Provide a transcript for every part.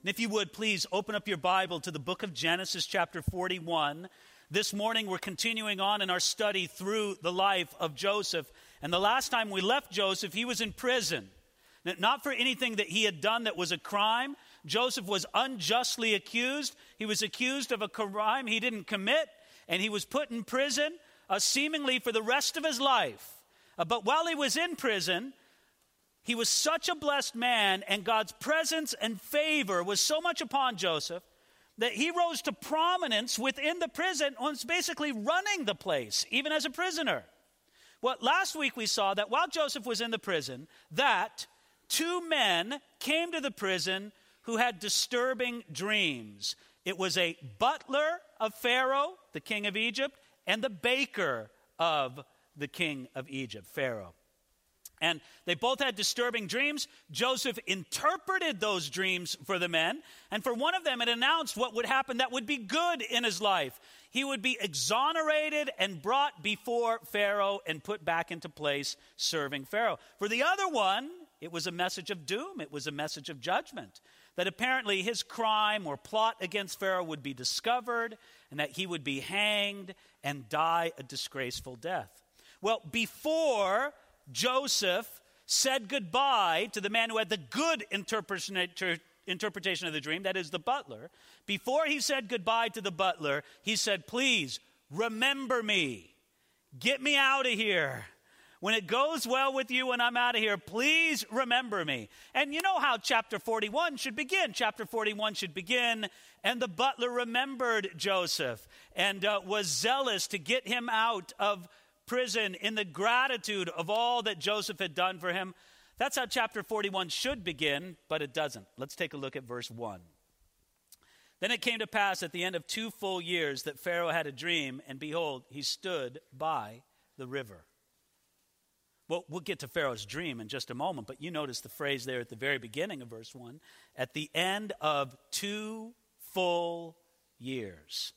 If you would, please open up your Bible to the book of Genesis chapter 41. This morning we're continuing on in our study through the life of Joseph. And the last time we left Joseph, he was in prison. Not for anything that he had done that was a crime. Joseph was unjustly accused. He was accused of a crime he didn't commit, and he was put in prison seemingly for the rest of his life. But while he was in prison, he was such a blessed man, and God's presence and favor was so much upon Joseph that he rose to prominence within the prison and was basically running the place, even as a prisoner. Well, last week we saw that while Joseph was in the prison, that two men came to the prison who had disturbing dreams. It was a butler of Pharaoh, the king of Egypt, and the baker of the king of Egypt, Pharaoh. And they both had disturbing dreams. Joseph interpreted those dreams for the men. And for one of them, it announced what would happen that would be good in his life. He would be exonerated and brought before Pharaoh and put back into place serving Pharaoh. For the other one, it was a message of doom. It was a message of judgment. That apparently his crime or plot against Pharaoh would be discovered and that he would be hanged and die a disgraceful death. Well, before Joseph said goodbye to the man who had the good interpretation of the dream, that is the butler. Before he said goodbye to the butler, he said, please remember me. Get me out of here. When it goes well with you when I'm out of here, please remember me. And you know how chapter 41 should begin. Chapter 41 should begin, and the butler remembered Joseph and was zealous to get him out of prison in the gratitude of all that Joseph had done for him. That's how chapter 41 should begin, but it doesn't. Let's take a look at verse 1. Then it came to pass at the end of 2 full years that Pharaoh had a dream, and behold, he stood by the river. Well, we'll get to Pharaoh's dream in just a moment, but you notice the phrase there at the very beginning of verse 1, at the end of 2 full years.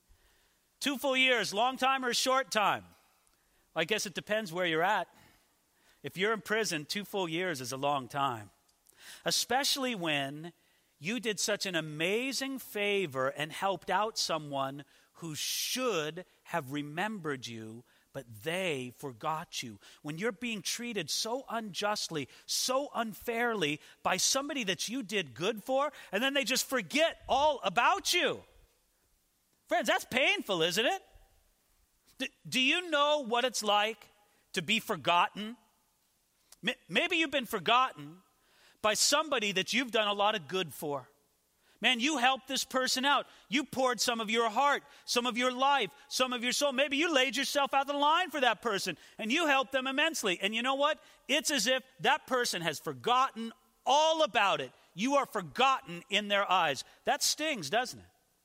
2 full years, long time or short time? I guess it depends where you're at. If you're in prison, 2 full years is a long time. Especially when you did such an amazing favor and helped out someone who should have remembered you, but they forgot you. When you're being treated so unjustly, so unfairly by somebody that you did good for, and then they just forget all about you. Friends, that's painful, isn't it? Do you know what it's like to be forgotten? Maybe you've been forgotten by somebody that you've done a lot of good for. Man, you helped this person out. You poured some of your heart, some of your life, some of your soul. Maybe you laid yourself out the line for that person, and you helped them immensely. And you know what? It's as if that person has forgotten all about it. You are forgotten in their eyes. That stings, doesn't it?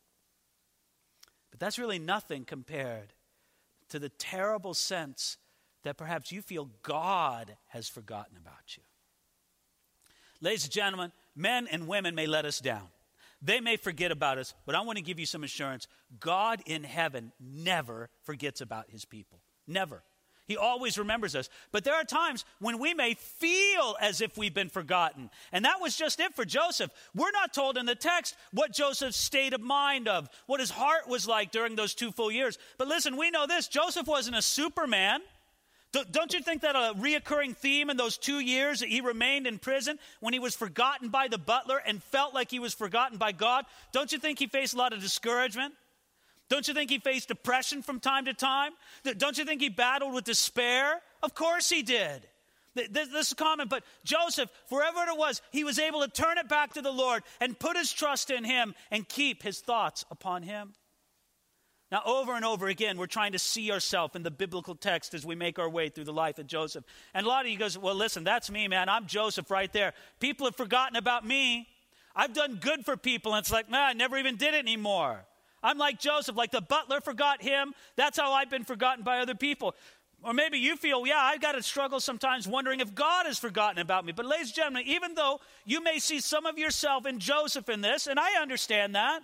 But that's really nothing compared to the terrible sense that perhaps you feel God has forgotten about you. Ladies and gentlemen, men and women may let us down. They may forget about us, but I want to give you some assurance. God in heaven never forgets about his people. Never. He always remembers us. But there are times when we may feel as if we've been forgotten. And that was just it for Joseph. We're not told in the text what Joseph's state of mind of, what his heart was like during those 2 full years. But listen, we know this. Joseph wasn't a Superman. Don't you think that a reoccurring theme in those 2 years that he remained in prison when he was forgotten by the butler and felt like he was forgotten by God? Don't you think he faced a lot of discouragement? Don't you think he faced depression from time to time? Don't you think he battled with despair? Of course he did. This is common, but Joseph, wherever it was, he was able to turn it back to the Lord and put his trust in him and keep his thoughts upon him. Now, over and over again, we're trying to see ourselves in the biblical text as we make our way through the life of Joseph. And a lot of you goes, well, listen, that's me, man. I'm Joseph right there. People have forgotten about me. I've done good for people, and it's like, man, I never even did it anymore. I'm like Joseph, like the butler forgot him. That's how I've been forgotten by other people. Or maybe you feel, yeah, I've got to struggle sometimes wondering if God has forgotten about me. But ladies and gentlemen, even though you may see some of yourself in Joseph in this, and I understand that,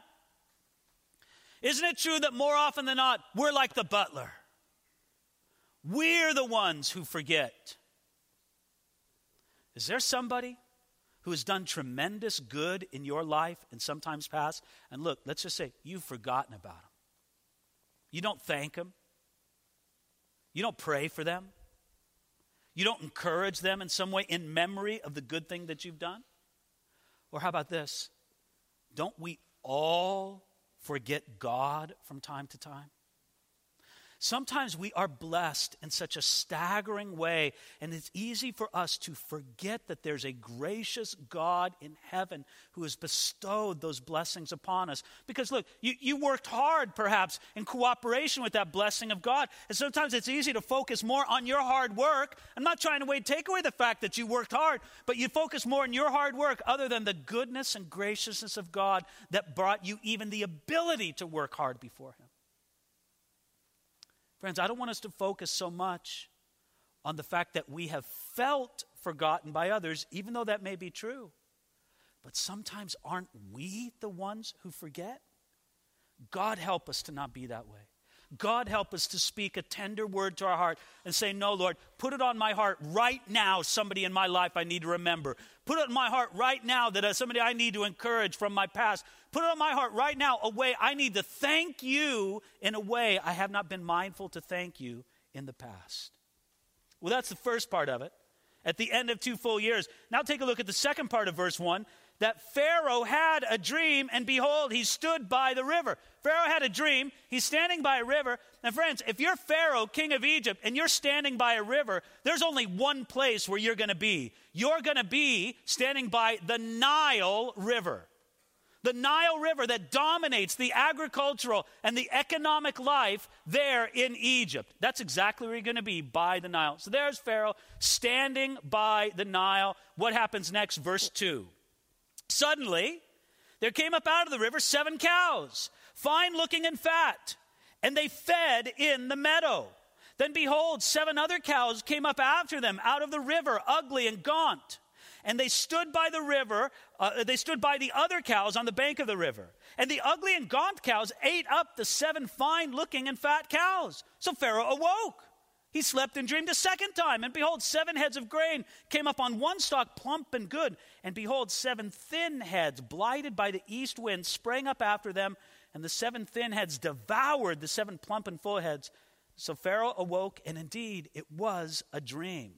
isn't it true that more often than not, we're like the butler? We're the ones who forget. Is there somebody who has done tremendous good in your life in some times past, and look, let's just say you've forgotten about them. You don't thank them. You don't pray for them. You don't encourage them in some way in memory of the good thing that you've done? Or how about this? Don't we all forget God from time to time? Sometimes we are blessed in such a staggering way, and it's easy for us to forget that there's a gracious God in heaven who has bestowed those blessings upon us. Because look, you worked hard perhaps in cooperation with that blessing of God, and sometimes it's easy to focus more on your hard work. I'm not trying to take away the fact that you worked hard, but you focus more on your hard work other than the goodness and graciousness of God that brought you even the ability to work hard before Him. Friends, I don't want us to focus so much on the fact that we have felt forgotten by others, even though that may be true. But sometimes aren't we the ones who forget? God help us to not be that way. God help us to speak a tender word to our heart and say, no, Lord, put it on my heart right now, somebody in my life I need to remember. Put it in my heart right now that somebody I need to encourage from my past. Put it on my heart right now a way I need to thank you in a way I have not been mindful to thank you in the past. Well, that's the first part of it. At the end of 2 full years. Now take a look at the second part of verse 1. That Pharaoh had a dream, and behold, he stood by the river. Pharaoh had a dream. He's standing by a river. And friends, if you're Pharaoh, king of Egypt, and you're standing by a river, there's only one place where you're going to be. You're going to be standing by the Nile River. The Nile River that dominates the agricultural and the economic life there in Egypt. That's exactly where you're going to be, by the Nile. So there's Pharaoh standing by the Nile. What happens next? Verse 2. Suddenly, there came up out of the river 7 cows, fine looking and fat, and they fed in the meadow. Then behold, 7 other cows came up after them out of the river, ugly and gaunt. And they stood by the river, they stood by the other cows on the bank of the river. And the ugly and gaunt cows ate up the 7 fine looking and fat cows. So Pharaoh awoke. He slept and dreamed a second time, and behold, 7 heads of grain came up on one stalk, plump and good. And behold, 7 thin heads, blighted by the east wind, sprang up after them, and the 7 thin heads devoured the 7 plump and full heads. So Pharaoh awoke, and indeed it was a dream.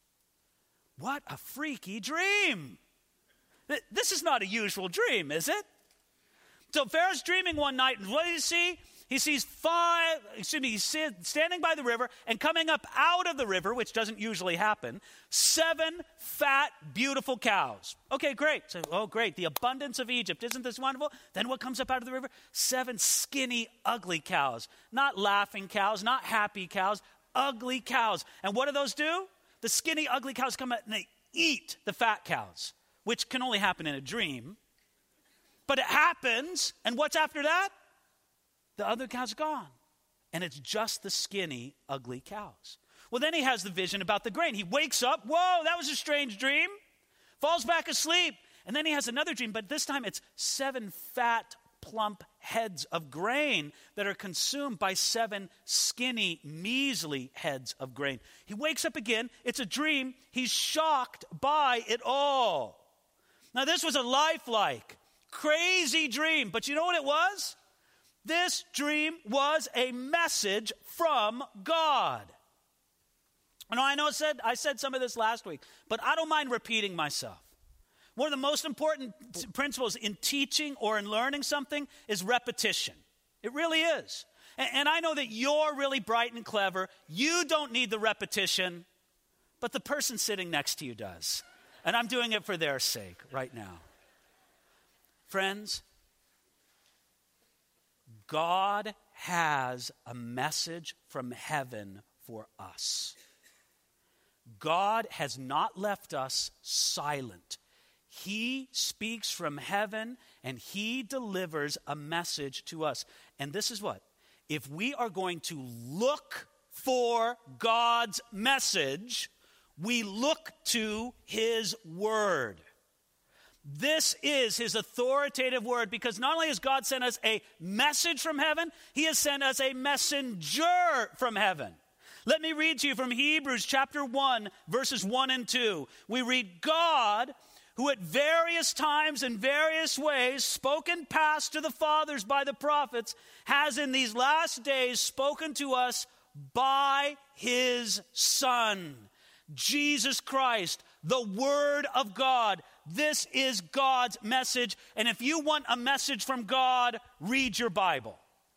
What a freaky dream. This is not a usual dream, is it? So Pharaoh's dreaming one night, and what did he see? He sees he's standing by the river, and coming up out of the river, which doesn't usually happen, 7 fat, beautiful cows. Okay, great. So, oh, great. The abundance of Egypt. Isn't this wonderful? Then what comes up out of the river? 7 skinny, ugly cows. Not laughing cows, not happy cows, ugly cows. And what do those do? The skinny, ugly cows come out and they eat the fat cows, which can only happen in a dream. But it happens, and what's after that? The other cows are gone. And it's just the skinny, ugly cows. Well, then he has the vision about the grain. He wakes up. Whoa, that was a strange dream. Falls back asleep. And then he has another dream, but this time it's 7 fat, plump heads of grain that are consumed by 7 skinny, measly heads of grain. He wakes up again. It's a dream. He's shocked by it all. Now, this was a lifelike, crazy dream, but you know what it was? This dream was a message from God. And I know I said some of this last week, but I don't mind repeating myself. One of the most important principles in teaching or in learning something is repetition. It really is. And I know that you're really bright and clever. You don't need the repetition, but the person sitting next to you does. And I'm doing it for their sake right now. Friends, God has a message from heaven for us. God has not left us silent. He speaks from heaven and he delivers a message to us. And this is what? If we are going to look for God's message, we look to his word. This is his authoritative word, because not only has God sent us a message from heaven, he has sent us a messenger from heaven. Let me read to you from Hebrews chapter 1, verses 1 and 2. We read, God, who at various times and various ways spoken past to the fathers by the prophets, has in these last days spoken to us by his Son, Jesus Christ, the Word of God. This is God's message, and if you want a message from God, read your Bible.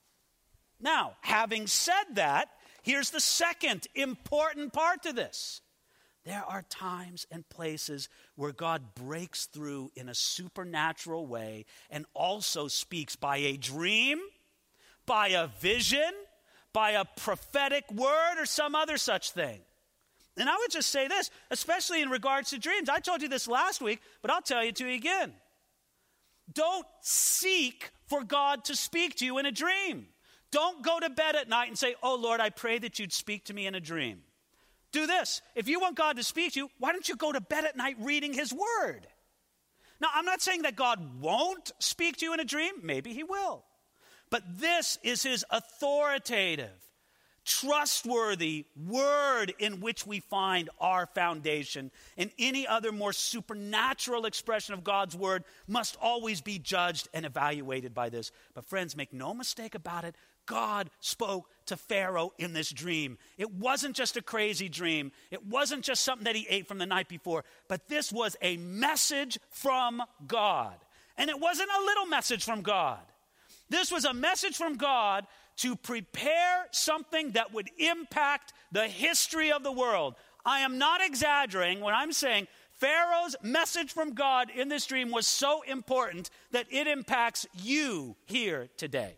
Now, having said that, here's the second important part to this. There are times and places where God breaks through in a supernatural way and also speaks by a dream, by a vision, by a prophetic word, or some other such thing. And I would just say this, especially in regards to dreams. I told you this last week, but I'll tell you to you again. Don't seek for God to speak to you in a dream. Don't go to bed at night and say, "Oh, Lord, I pray that you'd speak to me in a dream." Do this. If you want God to speak to you, why don't you go to bed at night reading his word? Now, I'm not saying that God won't speak to you in a dream. Maybe he will. But this is his authoritative, trustworthy word in which we find our foundation. And any other more supernatural expression of God's word must always be judged and evaluated by this. But friends, make no mistake about it. God spoke to Pharaoh in this dream. It wasn't just a crazy dream. It wasn't just something that he ate from the night before. But this was a message from God. And it wasn't a little message from God. This was a message from God to prepare something that would impact the history of the world. I am not exaggerating when I'm saying Pharaoh's message from God in this dream was so important that it impacts you here today.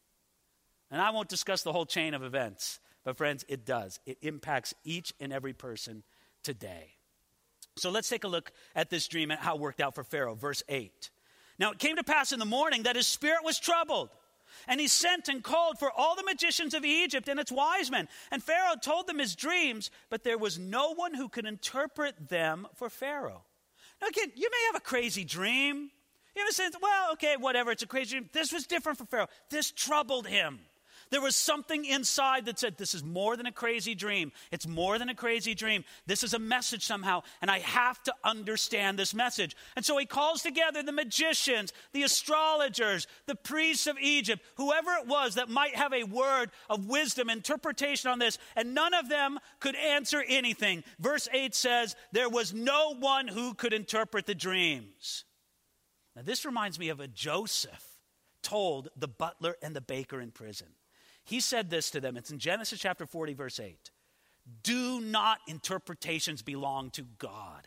And I won't discuss the whole chain of events, but friends, it does. It impacts each and every person today. So let's take a look at this dream and how it worked out for Pharaoh. Verse 8. Now it came to pass in the morning that his spirit was troubled, and he sent and called for all the magicians of Egypt and its wise men. And Pharaoh told them his dreams, but there was no one who could interpret them for Pharaoh. Now again, you may have a crazy dream. You ever say, well, okay, whatever, it's a crazy dream. This was different for Pharaoh. This troubled him. There was something inside that said, this is more than a crazy dream. It's more than a crazy dream. This is a message somehow, and I have to understand this message. And so he calls together the magicians, the astrologers, the priests of Egypt, whoever it was that might have a word of wisdom, interpretation on this, and none of them could answer anything. Verse 8 says, there was no one who could interpret the dreams. Now this reminds me of a Joseph told the butler and the baker in prison. He said this to them. It's in Genesis chapter 40, verse 8. Do not interpretations belong to God?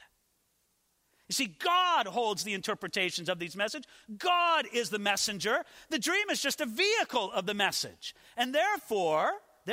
You see, God holds the interpretations of these messages. God is the messenger. The dream is just a vehicle of the message. And therefore,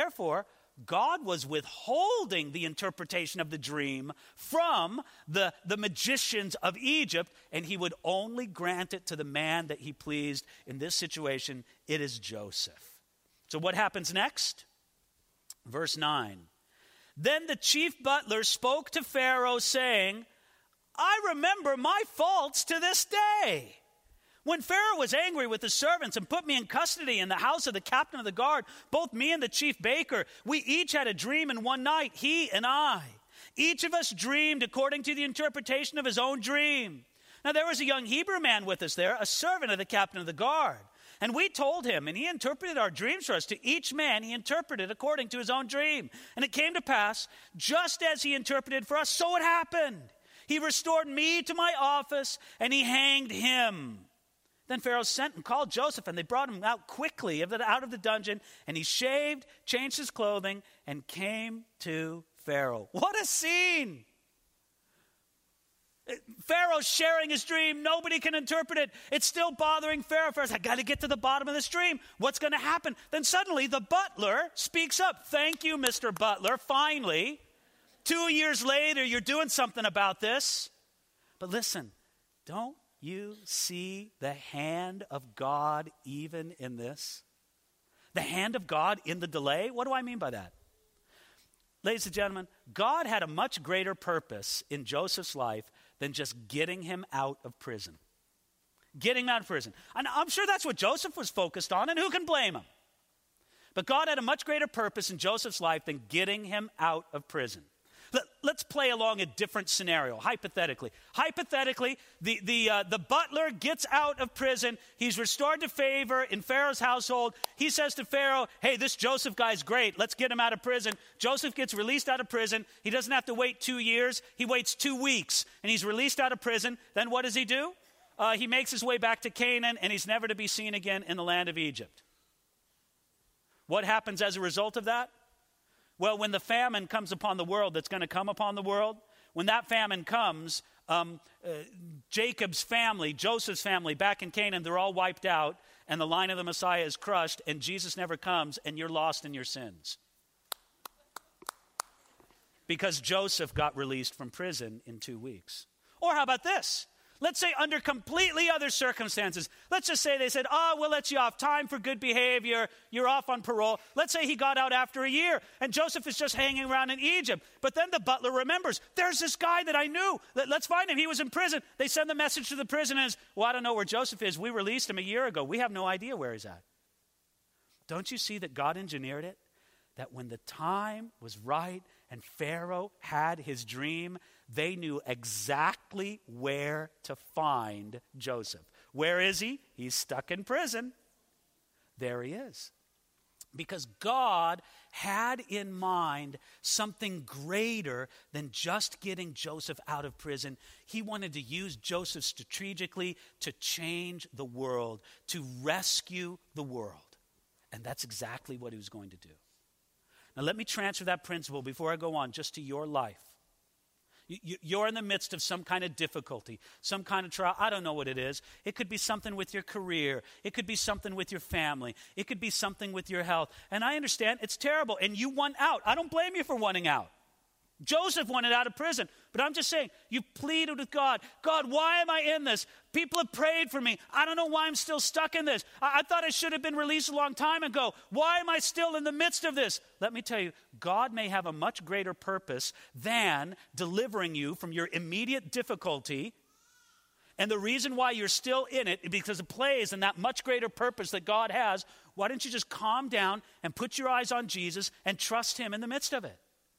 God was withholding the interpretation of the dream from the magicians of Egypt, and he would only grant it to the man that he pleased. In this situation, it is Joseph. So what happens next? Verse 9. Then the chief butler spoke to Pharaoh, saying, I remember my faults to this day. When Pharaoh was angry with his servants and put me in custody in the house of the captain of the guard, both me and the chief baker, we each had a dream in one night, he and I. Each of us dreamed according to the interpretation of his own dream. Now there was a young Hebrew man with us there, a servant of the captain of the guard. And we told him, and he interpreted our dreams for us. To each man he interpreted according to his own dream. And it came to pass, just as he interpreted for us, so it happened. He restored me to my office, and he hanged him. Then Pharaoh sent and called Joseph, and they brought him out quickly out of the dungeon. And he shaved, changed his clothing, and came to Pharaoh. What a scene! Pharaoh's sharing his dream. Nobody can interpret it. It's still bothering Pharaoh. Pharaoh's, I got to get to the bottom of this dream. What's going to happen? Then suddenly the butler speaks up. Thank you, Mr. Butler. Finally, 2 years later, you're doing something about this. But listen, don't you see the hand of God even in this? The hand of God in the delay? What do I mean by that? Ladies and gentlemen, God had a much greater purpose in Joseph's life than just getting him out of prison. Getting him out of prison. And I'm sure that's what Joseph was focused on, and who can blame him? But God had a much greater purpose in Joseph's life than getting him out of prison. Let's play along a different scenario, hypothetically. Hypothetically, the butler gets out of prison. He's restored to favor in Pharaoh's household. He says to Pharaoh, hey, this Joseph guy's great. Let's get him out of prison. Joseph gets released out of prison. He doesn't have to wait 2 years. He waits 2 weeks, and he's released out of prison. Then what does he do? He makes his way back to Canaan, and he's never to be seen again in the land of Egypt. What happens as a result of that? Well, when the famine comes upon the world that's going to come upon the world, when that famine comes, Jacob's family, Joseph's family back in Canaan, they're all wiped out, and the line of the Messiah is crushed, and Jesus never comes, and you're lost in your sins. Because Joseph got released from prison in 2 weeks. Or how about this? Let's say under completely other circumstances. Let's just say they said, we'll let you off. Time for good behavior. You're off on parole. Let's say he got out after a year, and Joseph is just hanging around in Egypt. But then the butler remembers, there's this guy that I knew. Let's find him. He was in prison. They send the message to the prisoners. Well, I don't know where Joseph is. We released him a year ago. We have no idea where he's at. Don't you see that God engineered it? That when the time was right and Pharaoh had his dream, they knew exactly where to find Joseph. Where is he? He's stuck in prison. There he is. Because God had in mind something greater than just getting Joseph out of prison. He wanted to use Joseph strategically to change the world, to rescue the world. And that's exactly what he was going to do. Now let me transfer that principle before I go on just to your life. You're in the midst of some kind of difficulty, some kind of trial. I don't know what it is. It could be something with your career. It could be something with your family. It could be something with your health. And I understand it's terrible, and you want out. I don't blame you for wanting out. Joseph wanted out of prison, but I'm just saying, you pleaded with God. God, why am I in this? People have prayed for me. I don't know why I'm still stuck in this. I thought I should have been released a long time ago. Why am I still in the midst of this? Let me tell you, God may have a much greater purpose than delivering you from your immediate difficulty. And the reason why you're still in it is because it plays in that much greater purpose that God has. Why don't you just calm down and put your eyes on Jesus and trust him in the midst of it?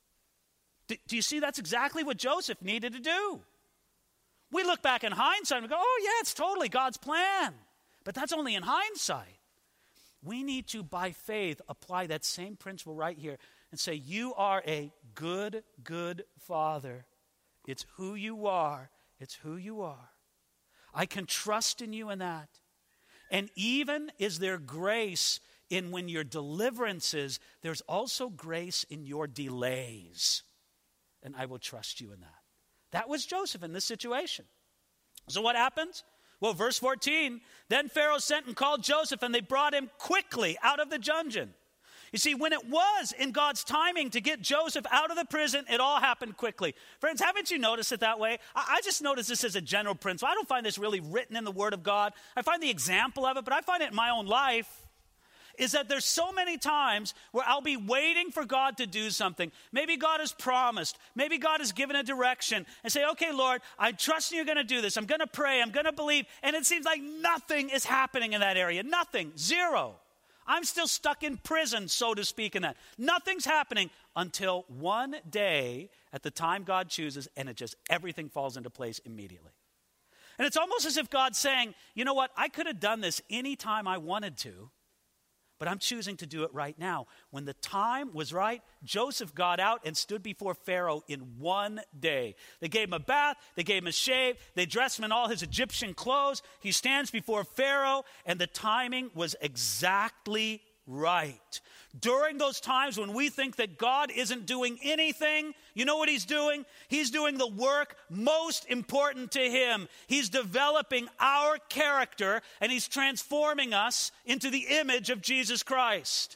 Do you see that's exactly what Joseph needed to do? We look back in hindsight and we go, oh yeah, it's totally God's plan. But that's only in hindsight. We need to, by faith, apply that same principle right here and say, you are a good, good Father. It's who you are. It's who you are. I can trust in you in that. And even is there grace in when your deliverances, there's also grace in your delays. And I will trust you in that. That was Joseph in this situation. So what happens? Well, verse 14, then Pharaoh sent and called Joseph, and they brought him quickly out of the dungeon. You see, when it was in God's timing to get Joseph out of the prison, it all happened quickly. Friends, haven't you noticed it that way? I just noticed this as a general principle. I don't find this really written in the Word of God. I find the example of it, but I find it in my own life. Is that there's so many times where I'll be waiting for God to do something. Maybe God has promised. Maybe God has given a direction. And say, okay, Lord, I trust you're going to do this. I'm going to pray. I'm going to believe. And it seems like nothing is happening in that area. Nothing. Zero. I'm still stuck in prison, so to speak, in that. Nothing's happening until one day at the time God chooses, and it just, everything falls into place immediately. And it's almost as if God's saying, you know what? I could have done this anytime I wanted to. But I'm choosing to do it right now. When the time was right, Joseph got out and stood before Pharaoh in one day. They gave him a bath. They gave him a shave. They dressed him in all his Egyptian clothes. He stands before Pharaoh, and the timing was exactly right. During those times when we think that God isn't doing anything, you know what he's doing? He's doing the work most important to him. He's developing our character, and he's transforming us into the image of Jesus Christ.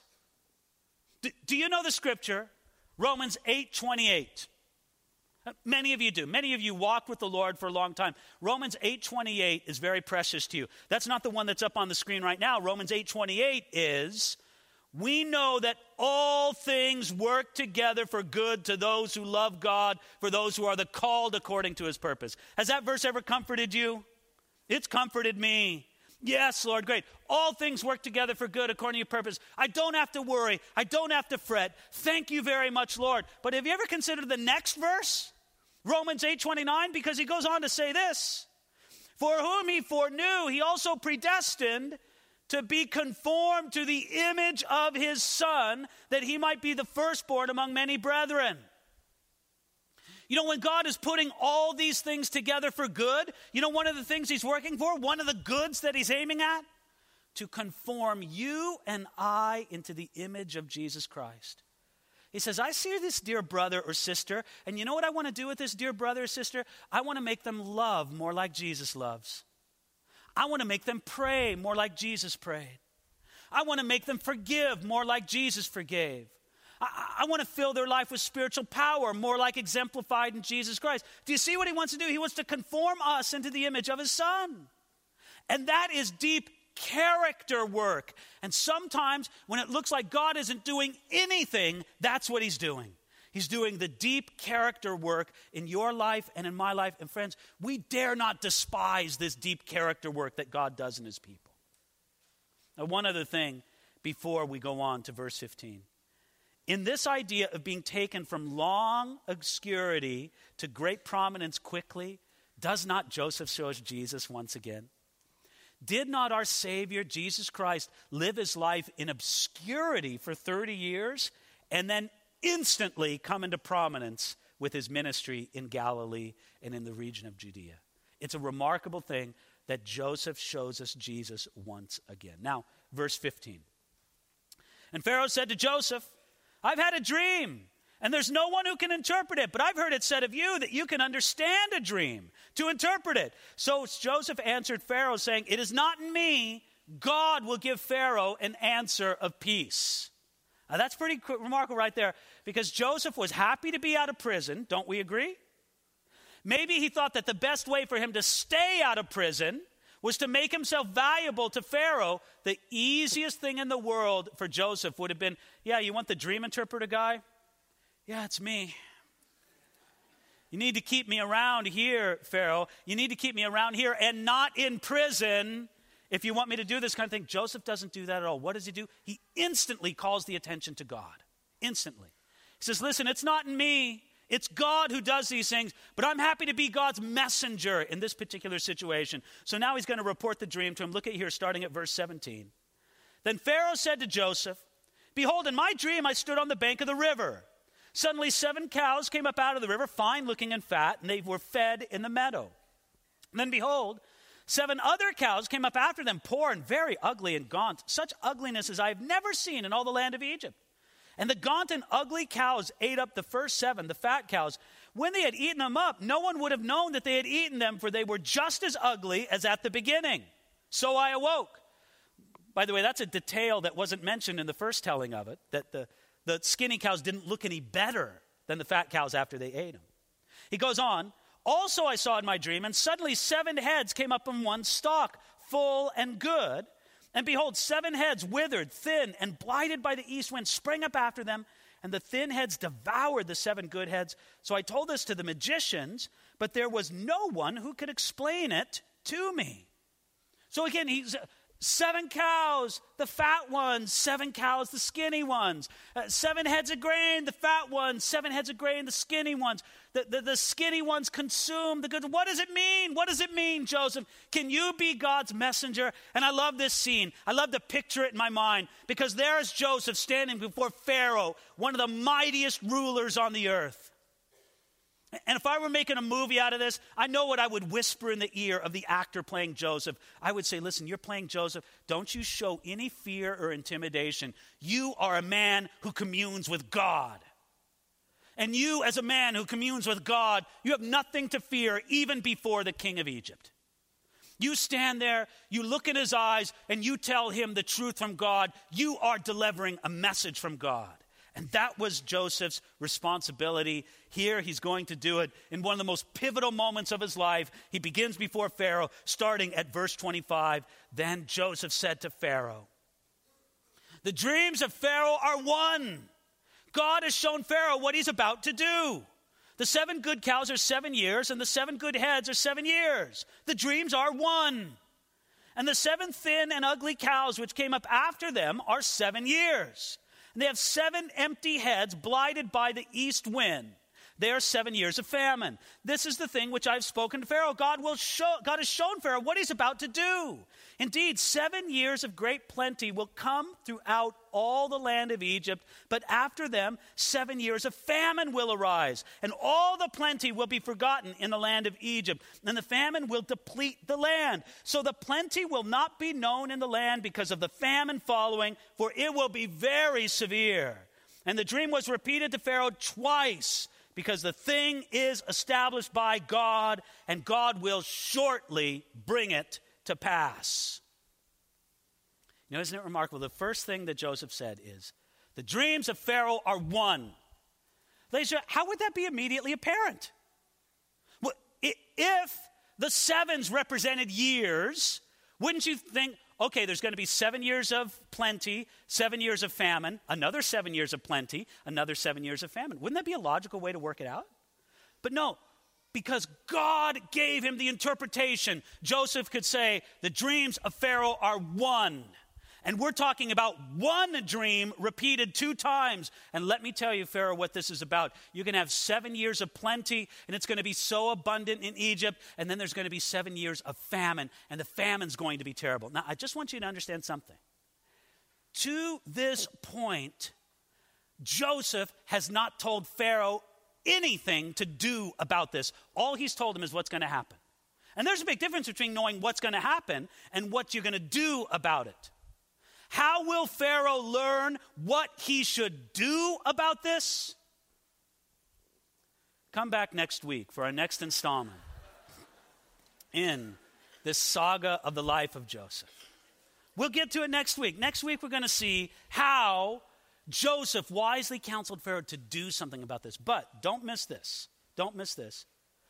Do you know the scripture? Romans 8:28. Many of you do. Many of you walked with the Lord for a long time. Romans 8:28 is very precious to you. That's not the one that's up on the screen right now. Romans 8:28 is, we know that all things work together for good to those who love God, for those who are the called according to his purpose. Has that verse ever comforted you? It's comforted me. Yes, Lord, great. All things work together for good according to your purpose. I don't have to worry. I don't have to fret. Thank you very much, Lord. But have you ever considered the next verse? Romans 8:29, because he goes on to say this. For whom he foreknew, he also predestined to be conformed to the image of his Son, that he might be the firstborn among many brethren. You know, when God is putting all these things together for good, you know one of the things he's working for, one of the goods that he's aiming at? To conform you and I into the image of Jesus Christ. He says, I see this dear brother or sister, and you know what I want to do with this dear brother or sister? I want to make them love more like Jesus loves. I want to make them pray more like Jesus prayed. I want to make them forgive more like Jesus forgave. I want to fill their life with spiritual power, more like exemplified in Jesus Christ. Do you see what he wants to do? He wants to conform us into the image of his Son. And that is deep character work. And sometimes when it looks like God isn't doing anything, that's what he's doing. He's doing the deep character work in your life and in my life. And friends, we dare not despise this deep character work that God does in his people. Now, one other thing before we go on to verse 15. In this idea of being taken from long obscurity to great prominence quickly, does not Joseph show us Jesus once again? Did not our Savior, Jesus Christ, live his life in obscurity for 30 years and then instantly come into prominence with his ministry in Galilee and in the region of Judea? It's a remarkable thing that Joseph shows us Jesus once again. Now, verse 15. And Pharaoh said to Joseph, I've had a dream, and there's no one who can interpret it, but I've heard it said of you that you can understand a dream to interpret it. So Joseph answered Pharaoh, saying, it is not in me. God will give Pharaoh an answer of peace. Now that's pretty remarkable right there, because Joseph was happy to be out of prison. Don't we agree? Maybe he thought that the best way for him to stay out of prison was to make himself valuable to Pharaoh. The easiest thing in the world for Joseph would have been, yeah, you want the dream interpreter guy? Yeah, it's me. You need to keep me around here, Pharaoh. You need to keep me around here and not in prison if you want me to do this kind of thing. Joseph doesn't do that at all. What does he do? He instantly calls the attention to God. Instantly. He says, listen, it's not in me. It's God who does these things, but I'm happy to be God's messenger in this particular situation. So now he's going to report the dream to him. Look at here, starting at verse 17. Then Pharaoh said to Joseph, behold, in my dream I stood on the bank of the river. Suddenly 7 cows came up out of the river, fine looking and fat, and they were fed in the meadow. And then behold, 7 other cows came up after them, poor and very ugly and gaunt, such ugliness as I have never seen in all the land of Egypt. And the gaunt and ugly cows ate up the first 7, the fat cows. When they had eaten them up, no one would have known that they had eaten them, for they were just as ugly as at the beginning. So I awoke. By the way, that's a detail that wasn't mentioned in the first telling of it, that the skinny cows didn't look any better than the fat cows after they ate them. He goes on, also I saw in my dream, and suddenly 7 heads came up on one stalk, full and good. And behold, 7 heads withered, thin, and blighted by the east wind sprang up after them, and the thin heads devoured the 7 good heads. So I told this to the magicians, but there was no one who could explain it to me. So again, he's 7 cows, the fat ones, 7 cows, the skinny ones, 7 heads of grain, the fat ones, 7 heads of grain, the skinny ones. The skinny ones consume the good. What does it mean? What does it mean, Joseph? Can you be God's messenger? And I love this scene. I love to picture it in my mind, because there's Joseph standing before Pharaoh, one of the mightiest rulers on the earth. And if I were making a movie out of this, I know what I would whisper in the ear of the actor playing Joseph. I would say, listen, you're playing Joseph. Don't you show any fear or intimidation. You are a man who communes with God. And you, as a man who communes with God, you have nothing to fear even before the king of Egypt. You stand there, you look in his eyes, and you tell him the truth from God. You are delivering a message from God. And that was Joseph's responsibility. Here he's going to do it in one of the most pivotal moments of his life. He begins before Pharaoh, starting at verse 25. Then Joseph said to Pharaoh, the dreams of Pharaoh are one. God has shown Pharaoh what he's about to do. The 7 good cows are 7 years, and the 7 good heads are 7 years. The dreams are one. And the 7 thin and ugly cows which came up after them are 7 years. And they have 7 empty heads blighted by the east wind. They are 7 years of famine. This is the thing which I've spoken to Pharaoh. God has shown Pharaoh what he's about to do. Indeed, 7 years of great plenty will come throughout all the land of Egypt, but after them 7 years of famine will arise, and all the plenty will be forgotten in the land of Egypt, and the famine will deplete the land. So the plenty will not be known in the land because of the famine following, for it will be very severe. And the dream was repeated to Pharaoh twice, because the thing is established by God, and God will shortly bring it to pass. You know, isn't it remarkable? The first thing that Joseph said is, the dreams of Pharaoh are one. Ladies and gentlemen, how would that be immediately apparent? Well, if the 7s represented years, wouldn't you think, okay, there's going to be 7 years of plenty, 7 years of famine, another 7 years of plenty, another 7 years of famine. Wouldn't that be a logical way to work it out? But no, because God gave him the interpretation, Joseph could say, the dreams of Pharaoh are one. And we're talking about one dream repeated 2 times. And let me tell you, Pharaoh, what this is about. You're going to have 7 years of plenty, and it's going to be so abundant in Egypt. And then there's going to be 7 years of famine, and the famine's going to be terrible. Now, I just want you to understand something. To this point, Joseph has not told Pharaoh anything to do about this. All he's told him is what's going to happen. And there's a big difference between knowing what's going to happen and what you're going to do about it. How will Pharaoh learn what he should do about this? Come back next week for our next installment in this saga of the life of Joseph. We'll get to it next week. Next week we're going to see how Joseph wisely counseled Pharaoh to do something about this. But don't miss this. Don't miss this.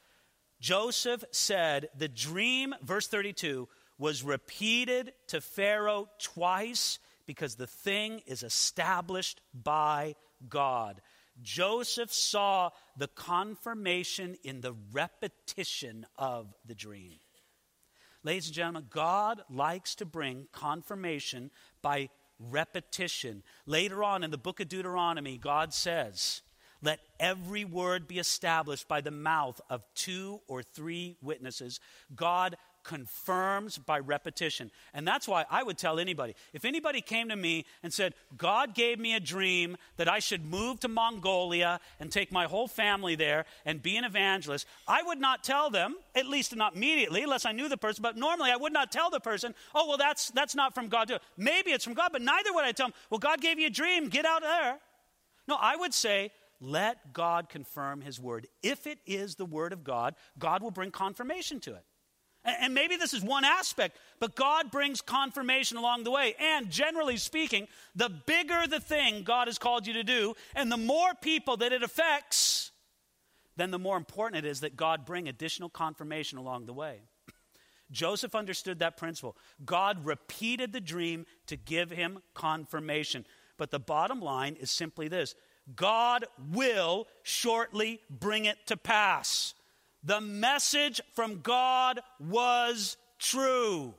Joseph said the dream, verse 32, was repeated to Pharaoh twice because the thing is established by God. Joseph saw the confirmation in the repetition of the dream. Ladies and gentlemen, God likes to bring confirmation by repetition. Later on in the book of Deuteronomy, God says, let every word be established by the mouth of 2 or 3 witnesses. God confirms by repetition. And that's why I would tell anybody, if anybody came to me and said, God gave me a dream that I should move to Mongolia and take my whole family there and be an evangelist, I would not tell them, at least not immediately, unless I knew the person, but normally I would not tell the person, oh, well, that's not from God. Maybe it's from God, but neither would I tell them, well, God gave you a dream, get out there. No, I would say, let God confirm his word. If it is the word of God, God will bring confirmation to it. And maybe this is one aspect, but God brings confirmation along the way. And generally speaking, the bigger the thing God has called you to do, and the more people that it affects, then the more important it is that God bring additional confirmation along the way. Joseph understood that principle. God repeated the dream to give him confirmation. But the bottom line is simply this: God will shortly bring it to pass. The message from God was true.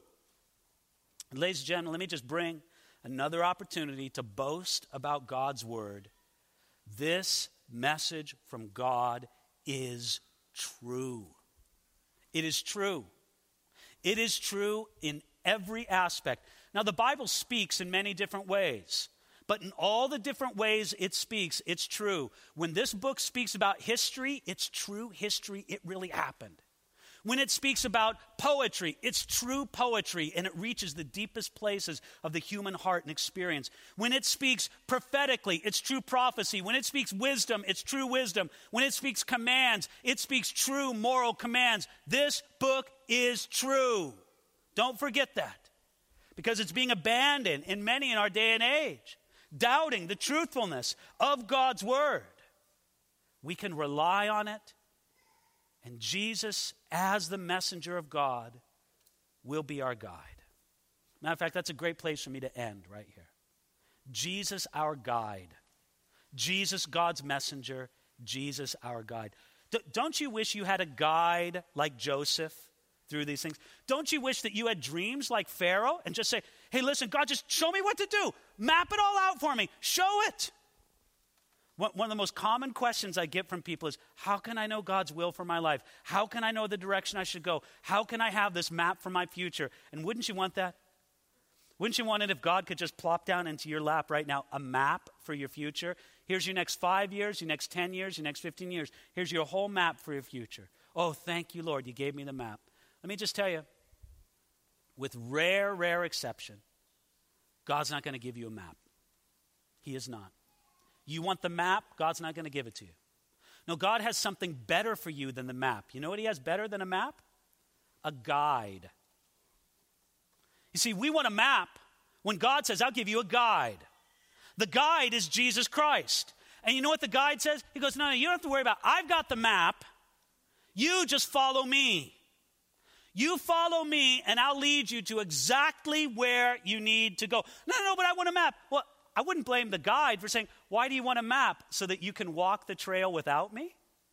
And ladies and gentlemen, let me just bring another opportunity to boast about God's word. This message from God is true. It is true. It is true in every aspect. Now, the Bible speaks in many different ways. But in all the different ways it speaks, it's true. When this book speaks about history, it's true history. It really happened. When it speaks about poetry, it's true poetry, and it reaches the deepest places of the human heart and experience. When it speaks prophetically, it's true prophecy. When it speaks wisdom, it's true wisdom. When it speaks commands, it speaks true moral commands. This book is true. Don't forget that, because it's being abandoned in many in our day and age, doubting the truthfulness of God's word. We can rely on it, and Jesus, as the messenger of God, will be our guide. Matter of fact, that's a great place for me to end right here. Jesus, our guide. Jesus, God's messenger. Jesus, our guide. Don't you wish you had a guide like Joseph through these things? Don't you wish that you had dreams like Pharaoh and just say, hey, listen, God, just show me what to do. Map it all out for me. Show it. One of the most common questions I get from people is, how can I know God's will for my life? How can I know the direction I should go? How can I have this map for my future? And wouldn't you want that? Wouldn't you want it if God could just plop down into your lap right now a map for your future? Here's your next 5 years, your next 10 years, your next 15 years. Here's your whole map for your future. Oh, thank you, Lord, you gave me the map. Let me just tell you, with rare exception, God's not going to give you a map. He is not. You want the map, God's not going to give it to you. No, God has something better for you than the map. You know what he has better than a map? A guide. You see, we want a map when God says, I'll give you a guide. The guide is Jesus Christ. And you know what the guide says? He goes, no, you don't have to worry about it. I've got the map. You just follow me. You follow me and I'll lead you to exactly where you need to go. No, but I want a map. Well, I wouldn't blame the guide for saying, why do you want a map? So that you can walk the trail without me?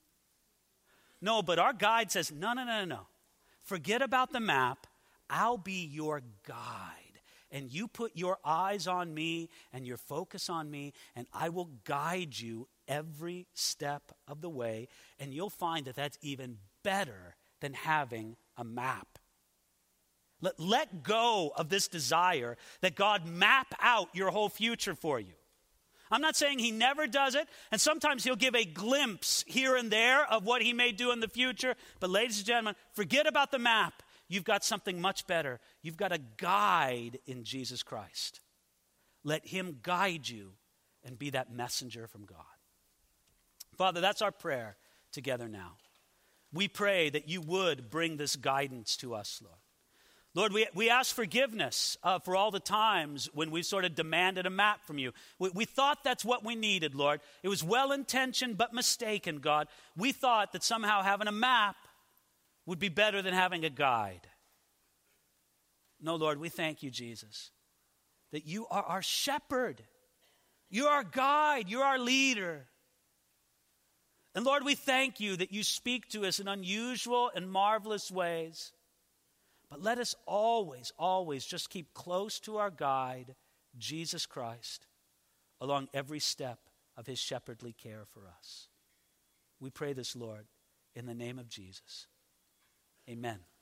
No, but our guide says, no. Forget about the map. I'll be your guide. And you put your eyes on me and your focus on me, and I will guide you every step of the way. And you'll find that that's even better than having a map. Let go of this desire that God map out your whole future for you. I'm not saying he never does it, and sometimes he'll give a glimpse here and there of what he may do in the future. But ladies and gentlemen, forget about the map. You've got something much better. You've got a guide in Jesus Christ. Let him guide you and be that messenger from God. Father, that's our prayer together now. We pray that you would bring this guidance to us, Lord. Lord, we ask forgiveness for all the times when we sort of demanded a map from you. We thought that's what we needed, Lord. It was well-intentioned but mistaken, God. We thought that somehow having a map would be better than having a guide. No, Lord, we thank you, Jesus, that you are our shepherd. You're our guide. You're our leader. And Lord, we thank you that you speak to us in unusual and marvelous ways. But let us always just keep close to our guide, Jesus Christ, along every step of his shepherdly care for us. We pray this, Lord, in the name of Jesus. Amen.